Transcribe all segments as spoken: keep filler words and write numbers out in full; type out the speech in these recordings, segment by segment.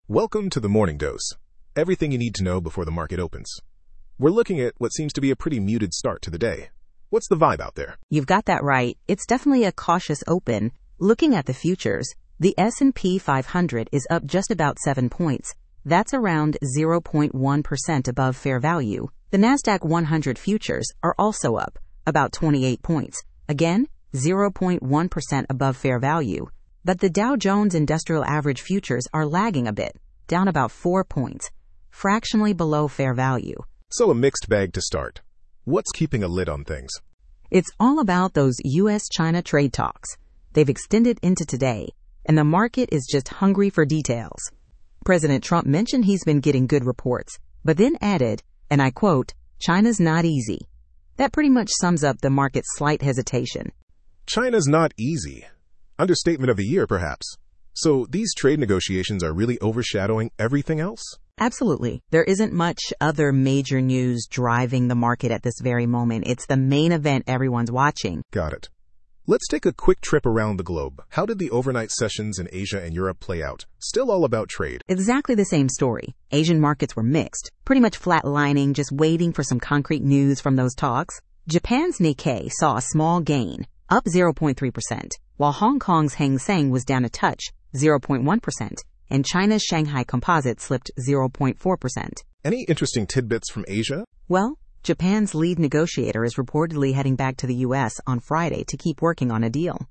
Welcome to the Morning Dose. Everything you need to know before the market opens. We're looking at what seems to be a pretty muted start to the day. What's the vibe out there? You've got that right. It's definitely a cautious open. Looking at the futures, the S and P five hundred is up just about seven points. That's around zero point one percent above fair value. The NASDAQ one hundred futures are also up, about twenty-eight points. Again, zero point one percent above fair value. But the Dow Jones Industrial Average futures are lagging a bit, down about four points, fractionally below fair value. So a mixed bag to start. What's keeping a lid on things? It's all about those U S China trade talks. They've extended into today, and the market is just hungry for details. President Trump mentioned he's been getting good reports, but then added, and I quote, "China's not easy." That pretty much sums up the market's slight hesitation. China's not easy. Understatement of the year, perhaps. So these trade negotiations are really overshadowing everything else? Absolutely. There isn't much other major news driving the market at this very moment. It's the main event everyone's watching. Got it. Let's take a quick trip around the globe. How did the overnight sessions in Asia and Europe play out? Still all about trade. Exactly the same story. Asian markets were mixed, pretty much flatlining, just waiting for some concrete news from those talks. Japan's Nikkei saw a small gain, up zero point three percent, while Hong Kong's Hang Seng was down a touch, zero point one percent. And China's Shanghai Composite slipped zero point four percent. Any interesting tidbits from Asia? Well, Japan's lead negotiator is reportedly heading back to the U S on Friday to keep working on a deal.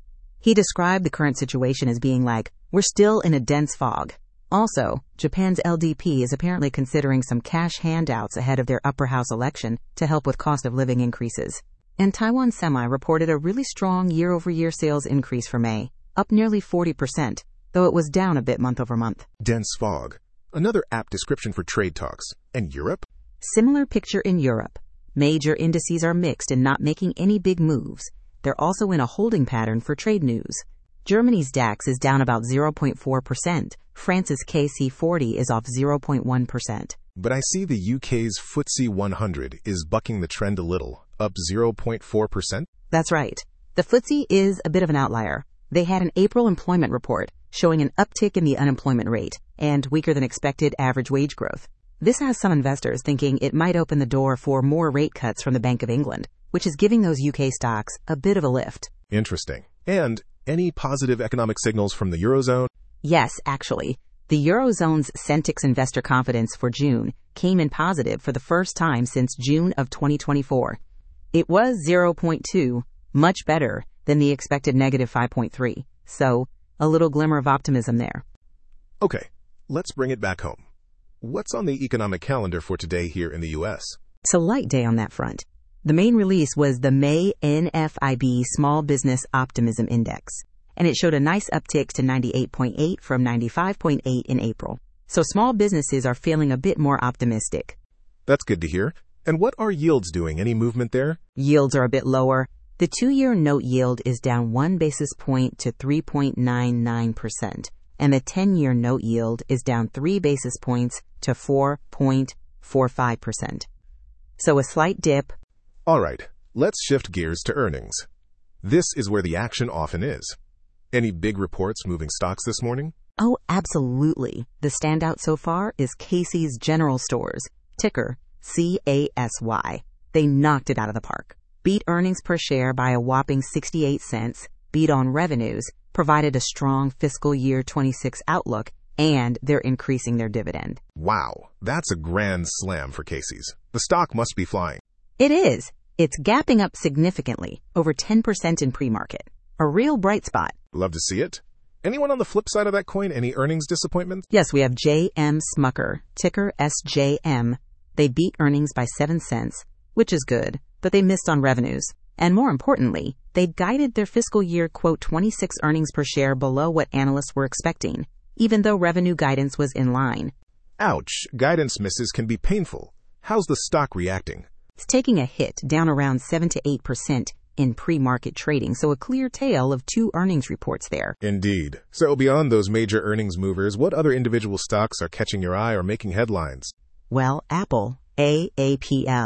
He described the current situation as being like, "We're still in a dense fog." Also, Japan's L D P is apparently considering some cash handouts ahead of their upper house election to help with cost of living increases. And Taiwan Semi reported a really strong year-over-year sales increase for May, up nearly forty percent. Though it was down a bit month over month. Dense fog. Another apt description for trade talks. And Europe? Similar picture in Europe. Major indices are mixed and not making any big moves. They're also in a holding pattern for trade news. Germany's DAX is down about zero point four percent. France's C A C forty is off zero point one percent. But I see the U K's F T S E one hundred is bucking the trend a little, up zero point four percent. That's right. The F T S E is a bit of an outlier. They had an April employment report showing an uptick in the unemployment rate and weaker than expected average wage growth. This has some investors thinking it might open the door for more rate cuts from the Bank of England, which is giving those U K stocks a bit of a lift. Interesting. And any positive economic signals from the Eurozone? Yes, actually. The Eurozone's Centix investor confidence for June came in positive for the first time since June of twenty twenty-four. It was zero point two, much better than the expected negative five point three. So, a little glimmer of optimism there. Okay, let's bring it back home. What's on the economic calendar for today here in the U S? It's a light day on that front. The main release was the May N F I B Small Business Optimism Index, and it showed a nice uptick to ninety-eight point eight from ninety-five point eight in April. So small businesses are feeling a bit more optimistic. That's good to hear. And what are yields doing? Any movement there? Yields are a bit lower. The two-year note yield is down one basis point to three point nine nine percent, and the ten-year note yield is down three basis points to four point four five percent. So a slight dip. All right, let's shift gears to earnings. This is where the action often is. Any big reports moving stocks this morning? Oh, absolutely. The standout so far is Casey's General Stores, ticker C A S Y. They knocked it out of the park. Beat earnings per share by a whopping sixty-eight cents, beat on revenues, provided a strong fiscal year twenty-six outlook, and they're increasing their dividend. Wow, that's a grand slam for Casey's. The stock must be flying. It is. It's gapping up significantly, over ten percent in pre-market. A real bright spot. Love to see it. Anyone on the flip side of that coin? Any earnings disappointments? Yes, we have J M Smucker, ticker S J M. They beat earnings by seven cents, which is good, but they missed on revenues. And more importantly, they guided their fiscal year, quote, twenty-six earnings per share below what analysts were expecting, even though revenue guidance was in line. Ouch, guidance misses can be painful. How's the stock reacting? It's taking a hit, down around seven to eight percent in pre-market trading, so a clear tale of two earnings reports there. Indeed. So beyond those major earnings movers, what other individual stocks are catching your eye or making headlines? Well, Apple, A A P L,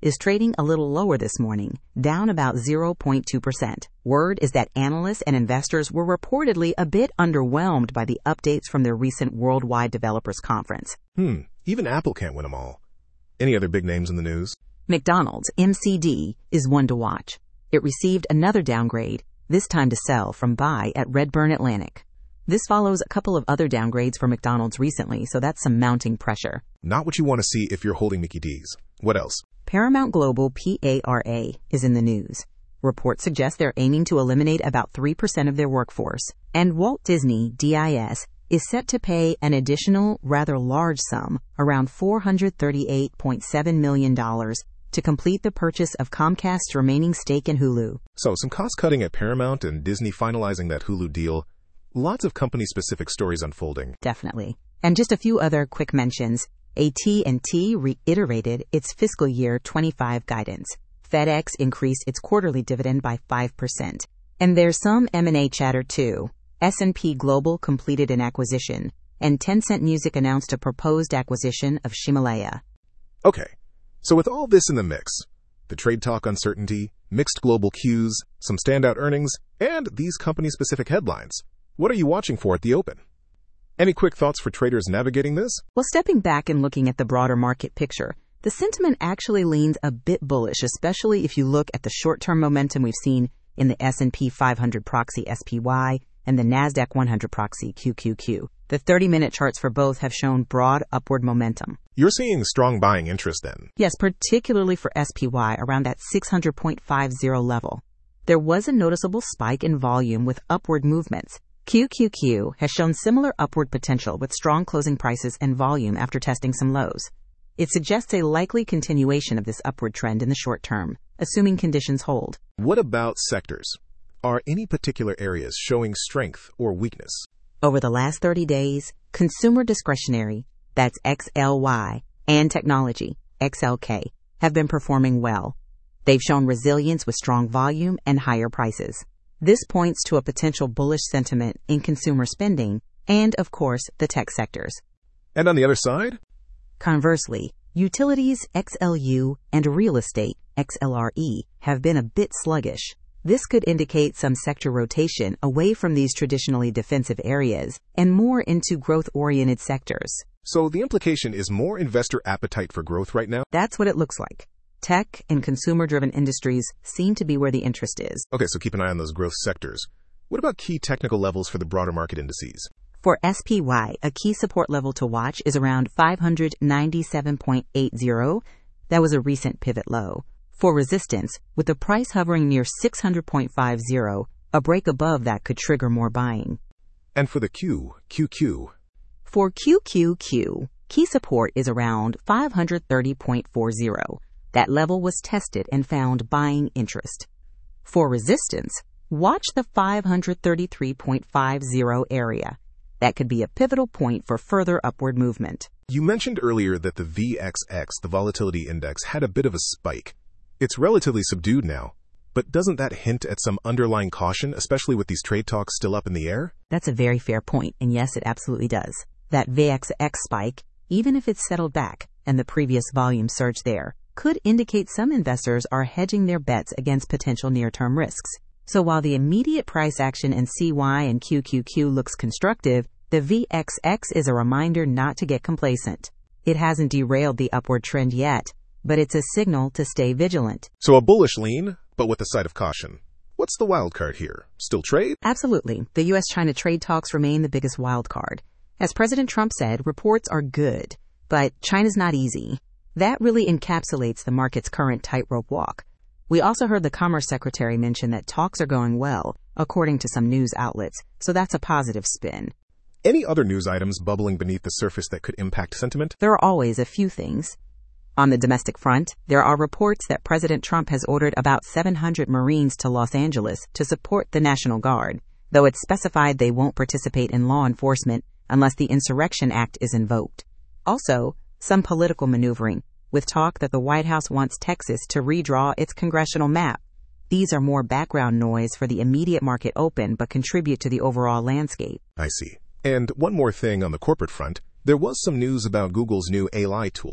is trading a little lower this morning, down about zero point two percent. Word is that analysts and investors were reportedly a bit underwhelmed by the updates from their recent Worldwide Developers Conference. Hmm, even Apple can't win them all. Any other big names in the news? McDonald's, M C D, is one to watch. It received another downgrade, this time to sell from buy at Redburn Atlantic. This follows a couple of other downgrades for McDonald's recently, so that's some mounting pressure. Not what you want to see if you're holding Mickey D's. What else? Paramount Global, P A R A, is in the news. Reports suggest they're aiming to eliminate about three percent of their workforce. And Walt Disney, D I S, is set to pay an additional, rather large sum, around four hundred thirty-eight point seven million dollars, to complete the purchase of Comcast's remaining stake in Hulu. So, some cost-cutting at Paramount and Disney finalizing that Hulu deal. Lots of company-specific stories unfolding. Definitely. And just a few other quick mentions. A T and T reiterated its fiscal year twenty-five guidance. FedEx increased its quarterly dividend by five percent. And there's some M and A chatter too. S and P Global completed an acquisition, and Tencent Music announced a proposed acquisition of Himalaya. Okay, so with all this in the mix, the trade talk uncertainty, mixed global cues, some standout earnings, and these company-specific headlines, what are you watching for at the open? Any quick thoughts for traders navigating this? Well, stepping back and looking at the broader market picture, the sentiment actually leans a bit bullish, especially if you look at the short-term momentum we've seen in the S and P five hundred proxy S P Y and the NASDAQ one hundred proxy Q Q Q. The thirty-minute charts for both have shown broad upward momentum. You're seeing strong buying interest then? Yes, particularly for S P Y around that six hundred point five zero level. There was a noticeable spike in volume with upward movements. Q Q Q has shown similar upward potential with strong closing prices and volume after testing some lows. It suggests a likely continuation of this upward trend in the short term, assuming conditions hold. What about sectors? Are any particular areas showing strength or weakness? Over the last thirty days, consumer discretionary, that's X L Y, and technology, X L K, have been performing well. They've shown resilience with strong volume and higher prices. This points to a potential bullish sentiment in consumer spending and, of course, the tech sectors. And on the other side? Conversely, utilities, X L U, and real estate, X L R E, have been a bit sluggish. This could indicate some sector rotation away from these traditionally defensive areas and more into growth-oriented sectors. So the implication is more investor appetite for growth right now? That's what it looks like. Tech and consumer-driven industries seem to be where the interest is. Okay, so keep an eye on those growth sectors. What about key technical levels for the broader market indices? For S P Y, a key support level to watch is around five hundred ninety-seven point eight zero. That was a recent pivot low. For resistance, with the price hovering near six hundred point five zero, a break above that could trigger more buying. And for the Q, Q Q? For Q Q Q, key support is around five hundred thirty point four zero. That level was tested and found buying interest. For resistance, watch the five hundred thirty-three point five zero area. That could be a pivotal point for further upward movement. You mentioned earlier that the V X X, the volatility index, had a bit of a spike. It's relatively subdued now, but doesn't that hint at some underlying caution, especially with these trade talks still up in the air? That's a very fair point, and yes, it absolutely does. That V X X spike, even if it's settled back and the previous volume surge there, could indicate some investors are hedging their bets against potential near-term risks. So while the immediate price action in C Y and Q Q Q looks constructive, the V X X is a reminder not to get complacent. It hasn't derailed the upward trend yet, but it's a signal to stay vigilant. So a bullish lean, but with a side of caution. What's the wild card here? Still trade? Absolutely. The U S China trade talks remain the biggest wild card. As President Trump said, reports are good, but China's not easy. That really encapsulates the market's current tightrope walk. We also heard the Commerce Secretary mention that talks are going well, according to some news outlets, so that's a positive spin. Any other news items bubbling beneath the surface that could impact sentiment? There are always a few things. On the domestic front, there are reports that President Trump has ordered about seven hundred Marines to Los Angeles to support the National Guard, though it's specified they won't participate in law enforcement unless the Insurrection Act is invoked. Also, some political maneuvering, with talk that the White House wants Texas to redraw its congressional map. These are more background noise for the immediate market open, but contribute to the overall landscape. I see. And one more thing on the corporate front, there was some news about Google's new A I tools.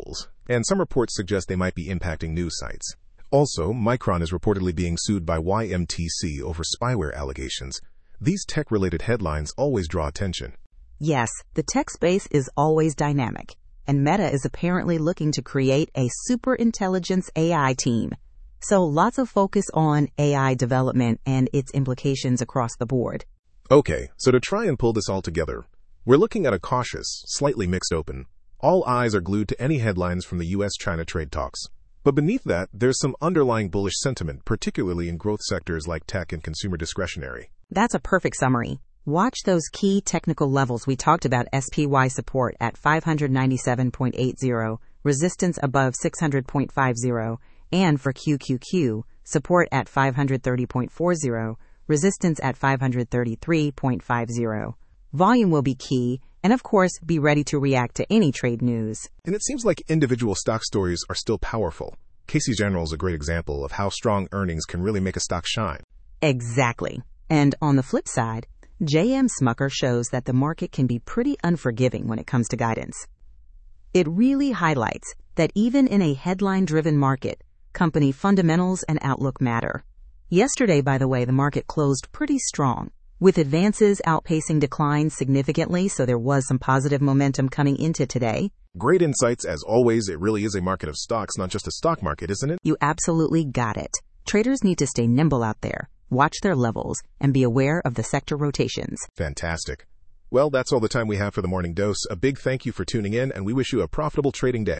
and some reports suggest they might be impacting news sites. Also, Micron is reportedly being sued by Y M T C over spyware allegations. These tech-related headlines always draw attention. Yes, the tech space is always dynamic, and Meta is apparently looking to create a superintelligence A I team. So lots of focus on A I development and its implications across the board. Okay, so to try and pull this all together, we're looking at a cautious, slightly mixed open. All eyes are glued to any headlines from the U S China trade talks. But beneath that, there's some underlying bullish sentiment, particularly in growth sectors like tech and consumer discretionary. That's a perfect summary. Watch those key technical levels we talked about: S P Y support at five ninety-seven point eight zero, resistance above six hundred point five zero, and for Q Q Q, support at five thirty point four zero, resistance at five thirty-three point five zero. Volume will be key, and of course, be ready to react to any trade news. And it seems like individual stock stories are still powerful. Casey General is a great example of how strong earnings can really make a stock shine. Exactly. And on the flip side, J M Smucker shows that the market can be pretty unforgiving when it comes to guidance. It really highlights that even in a headline-driven market, company fundamentals and outlook matter. Yesterday, by the way, the market closed pretty strong, with advances outpacing declines significantly, so there was some positive momentum coming into today. Great insights, as always. It really is a market of stocks, not just a stock market, isn't it? You absolutely got it. Traders need to stay nimble out there, watch their levels, and be aware of the sector rotations. Fantastic. Well, that's all the time we have for the Morning Dose. A big thank you for tuning in, and we wish you a profitable trading day.